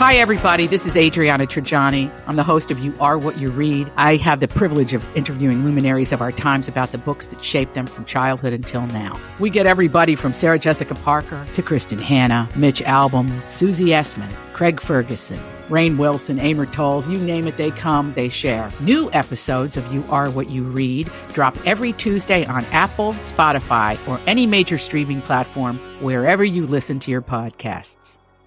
Hi, everybody. This is Adriana Trajani. I'm the host of You Are What You Read. I have the privilege of interviewing luminaries of our times about the books that shaped them from childhood until now. We get everybody from Sarah Jessica Parker to Kristen Hanna, Mitch Albom, Susie Essman, Craig Ferguson, Rainn Wilson, Amor Towles, you name it, they come, they share. New episodes of You Are What You Read drop every Tuesday on Apple, Spotify, or any major streaming platform wherever you listen to your podcasts.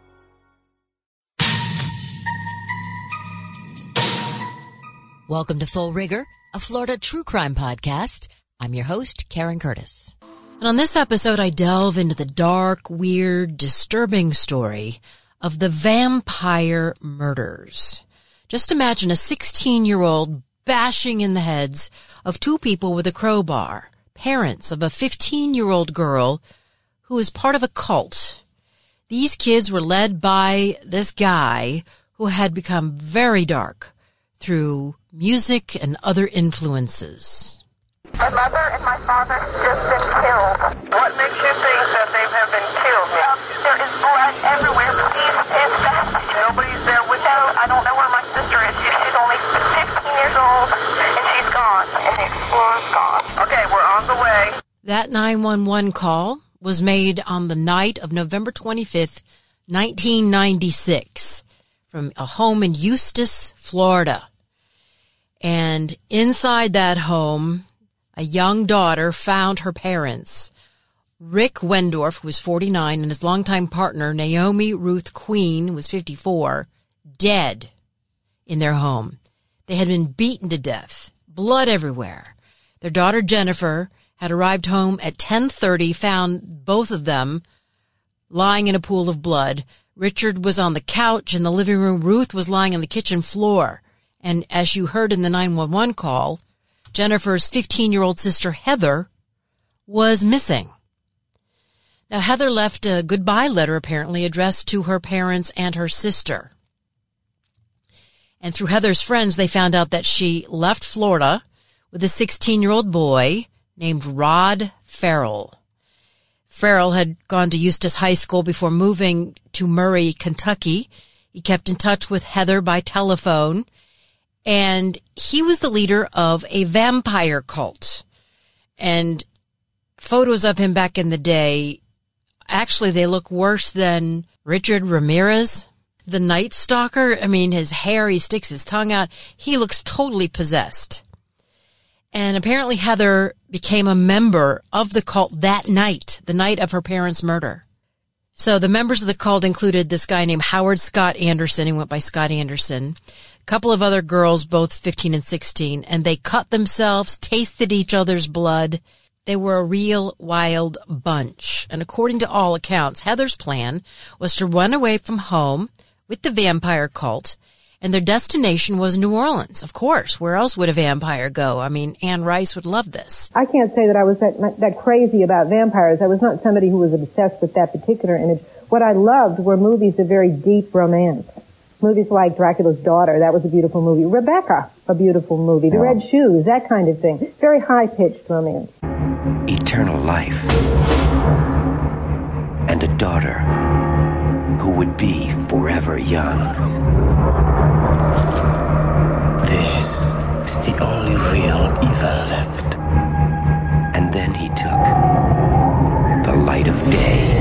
Welcome to Full Rigor, a Florida true crime podcast. I'm your host, Karen Curtis. And on this episode, I delve into the dark, weird, disturbing story of the vampire murders. Just imagine a 16-year-old bashing in the heads of two people with a crowbar, parents of a 15-year-old girl who is part of a cult. These kids were led by this guy who had become very dark through music and other influences. My mother and my father have just been killed. What makes you think that they have been killed? There is blood everywhere. Please stand back. Nobody's there with you. I don't know where my sister is. She's only 15 years old, and she's gone. And the explorer's gone. Okay, we're on the way. That 911 call was made on the night of November 25th, 1996, from a home in Eustis, Florida. And inside that home, a young daughter found her parents, Rick Wendorf, who was 49, and his longtime partner, Naomi Ruth Queen, who was 54, dead in their home. They had been beaten to death, blood everywhere. Their daughter, Jennifer, had arrived home at 10:30, found both of them lying in a pool of blood. Richard was on the couch in the living room. Ruth was lying on the kitchen floor. And as you heard in the 911 call, Jennifer's 15-year-old sister, Heather, was missing. Now, Heather left a goodbye letter, apparently, addressed to her parents and her sister. And through Heather's friends, they found out that she left Florida with a 16-year-old boy named Rod Ferrell. Ferrell had gone to Eustis High School before moving to Murray, Kentucky. He kept in touch with Heather by telephone. And he was the leader of a vampire cult. And photos of him back in the day, actually, they look worse than Richard Ramirez, the Night Stalker. I mean, his hair, he sticks his tongue out. He looks totally possessed. And apparently Heather became a member of the cult that night, the night of her parents' murder. So the members of the cult included this guy named Howard Scott Anderson. He went by Scott Anderson. Couple of other girls, both 15 and 16, and they cut themselves, tasted each other's blood. They were a real wild bunch. And according to all accounts, Heather's plan was to run away from home with the vampire cult, and their destination was New Orleans. Of course, where else would a vampire go? I mean, Anne Rice would love this. I can't say that I was that crazy about vampires. I was not somebody who was obsessed with that particular image. What I loved were movies of very deep romance. Movies like Dracula's Daughter, that was a beautiful movie. Rebecca, a beautiful movie. The Red Shoes, that kind of thing. Very high-pitched romance. Eternal life. And a daughter who would be forever young. This is the only real evil left. And then he took the light of day.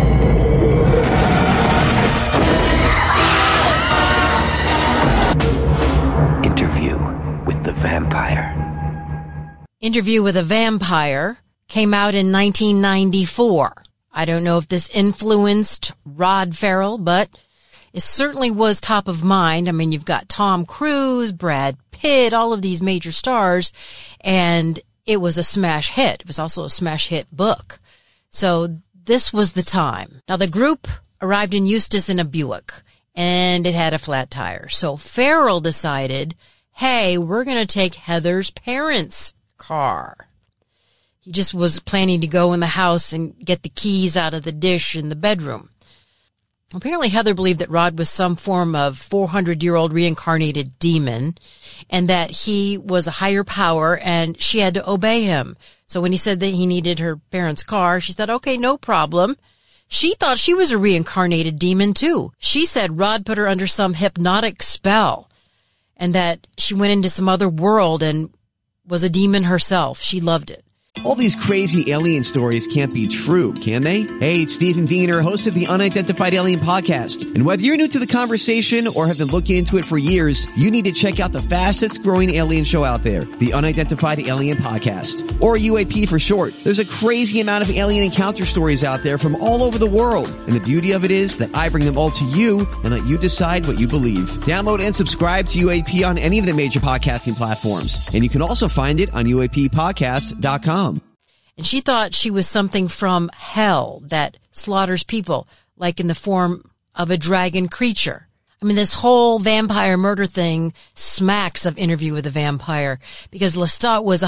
Interview with the Vampire. Interview with a Vampire came out in 1994. I don't know if this influenced Rod Ferrell, but it certainly was top of mind. I mean, you've got Tom Cruise, Brad Pitt, all of these major stars, and it was a smash hit. It was also a smash hit book. So this was the time. Now, the group arrived in Eustis in a Buick, and it had a flat tire. So Ferrell decided, hey, we're going to take Heather's parents' car. He just was planning to go in the house and get the keys out of the dish in the bedroom. Apparently, Heather believed that Rod was some form of 400-year-old reincarnated demon and that he was a higher power and she had to obey him. So when he said that he needed her parents' car, she said, okay, no problem. She thought she was a reincarnated demon too. She said Rod put her under some hypnotic spell and that she went into some other world and was a demon herself. She loved it. All these crazy alien stories can't be true, can they? Hey, it's Stephen Diener, host of the Unidentified Alien Podcast. And whether you're new to the conversation or have been looking into it for years, you need to check out the fastest growing alien show out there, the Unidentified Alien Podcast, or UAP for short. There's a crazy amount of alien encounter stories out there from all over the world. And the beauty of it is that I bring them all to you and let you decide what you believe. Download and subscribe to UAP on any of the major podcasting platforms. And you can also find it on UAPpodcast.com. And she thought she was something from hell that slaughters people, like in the form of a dragon creature. I mean, this whole vampire murder thing smacks of Interview with a Vampire, because Lestat was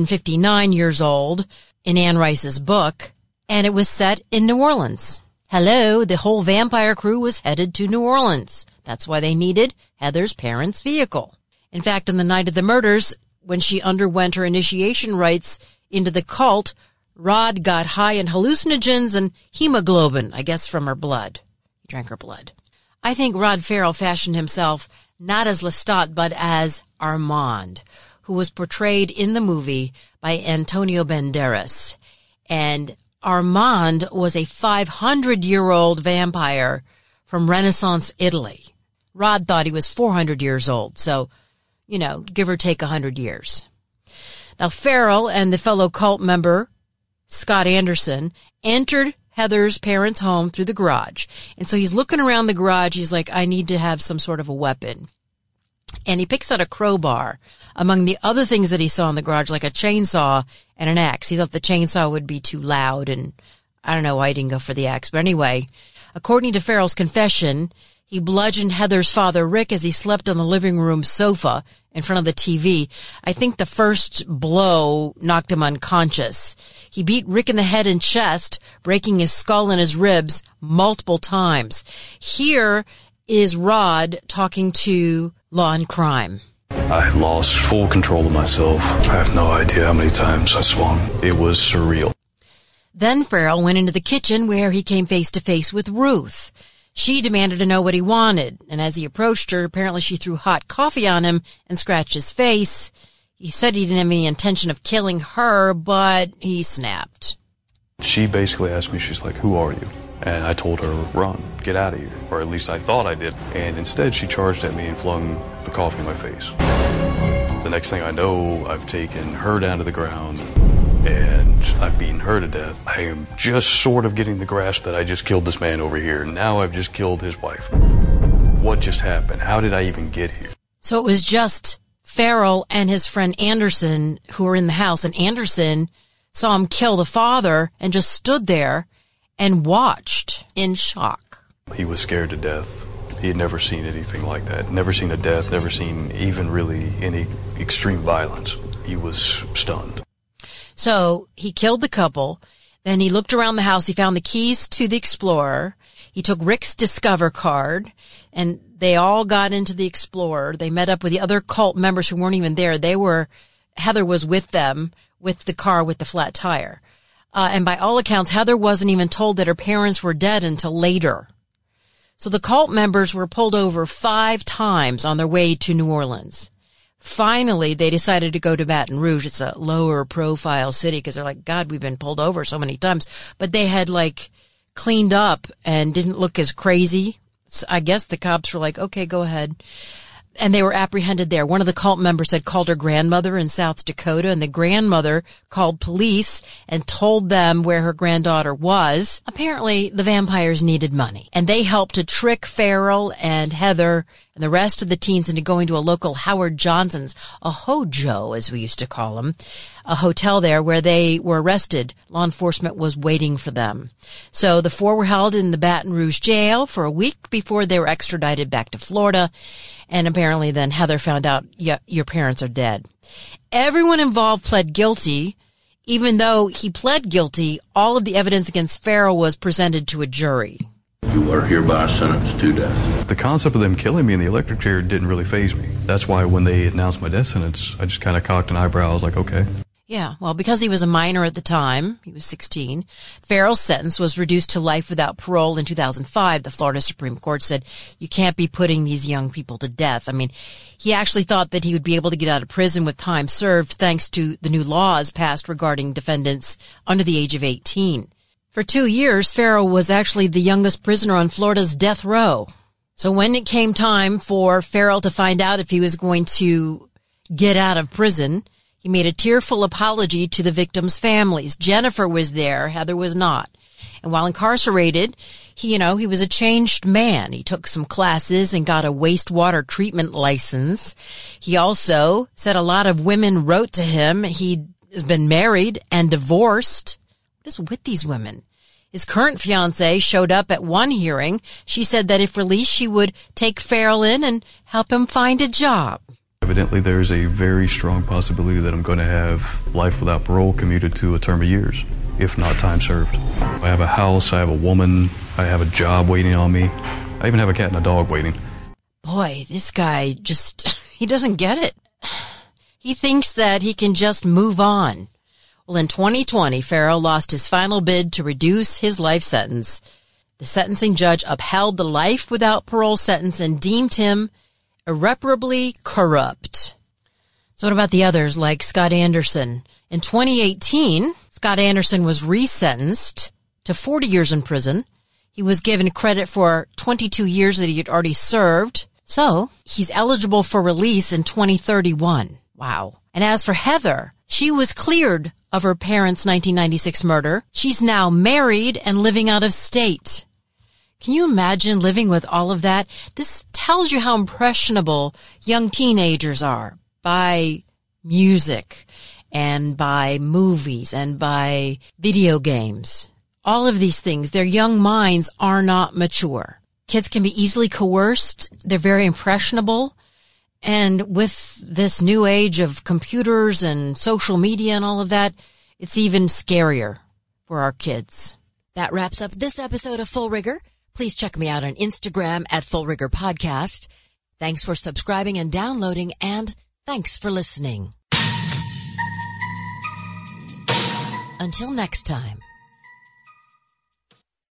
159 years old in Anne Rice's book, and it was set in New Orleans. Hello, the whole vampire crew was headed to New Orleans. That's why they needed Heather's parents' vehicle. In fact, on the night of the murders, when she underwent her initiation rites into the cult, Rod got high in hallucinogens and hemoglobin, I guess from her blood. He drank her blood. I think Rod Ferrell fashioned himself not as Lestat, but as Armand, who was portrayed in the movie by Antonio Banderas. And Armand was a 500-year-old vampire from Renaissance Italy. Rod thought he was 400 years old, so, give or take 100 years. Now, Ferrell and the fellow cult member, Scott Anderson, entered Heather's parents' home through the garage. And so he's looking around the garage. He's like, I need to have some sort of a weapon. And he picks out a crowbar among the other things that he saw in the garage, like a chainsaw and an axe. He thought the chainsaw would be too loud, and I don't know why he didn't go for the axe. But anyway, according to Ferrell's confession, he bludgeoned Heather's father, Rick, as he slept on the living room sofa in front of the TV. I think the first blow knocked him unconscious. He beat Rick in the head and chest, breaking his skull and his ribs multiple times. Here is Rod talking to Law and Crime. I lost full control of myself. I have no idea how many times I swung. It was surreal. Then Ferrell went into the kitchen where he came face to face with Ruth. She demanded to know what he wanted, and as he approached her, apparently she threw hot coffee on him and scratched his face. He said he didn't have any intention of killing her, but he snapped. She basically asked me, she's like, who are you? And I told her, run, get out of here. Or at least I thought I did. And instead she charged at me and flung the coffee in my face. The next thing I know, I've taken her down to the ground and I've beaten her to death. I am just sort of getting the grasp that I just killed this man over here. Now I've just killed his wife. What just happened? How did I even get here? So it was just Ferrell and his friend Anderson who were in the house, and Anderson saw him kill the father and just stood there and watched in shock. He was scared to death. He had never seen anything like that. Never seen a death, never seen even really any extreme violence. He was stunned. So he killed the couple. Then he looked around the house. He found the keys to the Explorer. He took Rick's Discover card, and they all got into the Explorer. They met up with the other cult members who weren't even there. Heather was with them with the car with the flat tire. And by all accounts, Heather wasn't even told that her parents were dead until later. So the cult members were pulled over 5 times on their way to New Orleans. Finally, they decided to go to Baton Rouge. It's a lower profile city because they're like, God, we've been pulled over so many times. But they had cleaned up and didn't look as crazy. So I guess the cops were like, okay, go ahead. And they were apprehended there. One of the cult members had called her grandmother in South Dakota, and the grandmother called police and told them where her granddaughter was. Apparently, the vampires needed money, and they helped to trick Ferrell and Heather and the rest of the teens into going to a local Howard Johnson's, a hojo, as we used to call him, a hotel there where they were arrested. Law enforcement was waiting for them. So the 4 were held in the Baton Rouge jail for a week before they were extradited back to Florida. And apparently then Heather found out, yeah, your parents are dead. Everyone involved pled guilty. Even though he pled guilty, all of the evidence against Ferrell was presented to a jury. You are hereby sentenced to death. The concept of them killing me in the electric chair didn't really faze me. That's why when they announced my death sentence, I just kind of cocked an eyebrow. I was like, okay. Yeah, well, because he was a minor at the time, he was 16, Farrell's sentence was reduced to life without parole in 2005. The Florida Supreme Court said, you can't be putting these young people to death. I mean, he actually thought that he would be able to get out of prison with time served thanks to the new laws passed regarding defendants under the age of 18. For 2 years, Farrell was actually the youngest prisoner on Florida's death row. So when it came time for Farrell to find out if he was going to get out of prison, he made a tearful apology to the victims' families. Jennifer was there, Heather was not. And while incarcerated, he was a changed man. He took some classes and got a wastewater treatment license. He also said a lot of women wrote to him. He has been married and divorced. What is with these women? His current fiancée showed up at one hearing. She said that if released, she would take Farrell in and help him find a job. Evidently, there's a very strong possibility that I'm going to have life without parole commuted to a term of years, if not time served. I have a house, I have a woman, I have a job waiting on me. I even have a cat and a dog waiting. Boy, this guy he doesn't get it. He thinks that he can just move on. Well, in 2020, Farrell lost his final bid to reduce his life sentence. The sentencing judge upheld the life without parole sentence and deemed him irreparably corrupt. So what about the others, like Scott Anderson? In 2018, Scott Anderson was resentenced to 40 years in prison. He was given credit for 22 years that he had already served. So he's eligible for release in 2031. Wow. And as for Heather, she was cleared of her parents' 1996 murder. She's now married and living out of state. Can you imagine living with all of that? This tells you how impressionable young teenagers are by music and by movies and by video games. All of these things, their young minds are not mature. Kids can be easily coerced. They're very impressionable. And with this new age of computers and social media and all of that, it's even scarier for our kids. That wraps up this episode of Full Rigor. Please check me out on Instagram at Full Rigor Podcast. Thanks for subscribing and downloading, and thanks for listening. Until next time.